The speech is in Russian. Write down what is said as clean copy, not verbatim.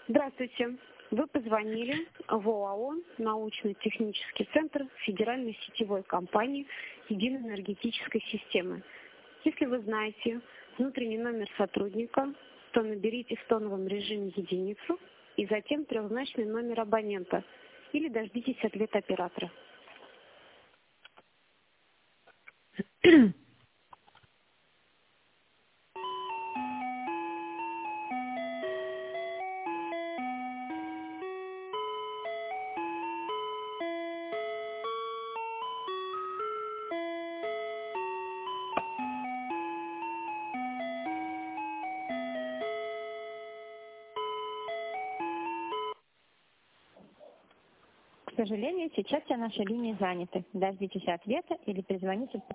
Здравствуйте. Вы позвонили в ОАО «Научно-технический центр Федеральной сетевой компании Единой энергетической системы». Если вы знаете внутренний номер сотрудника, то наберите в тоновом режиме единицу и затем трехзначный номер абонента или дождитесь ответа оператора. К сожалению, сейчас все наши линии заняты. Дождитесь ответа или перезвоните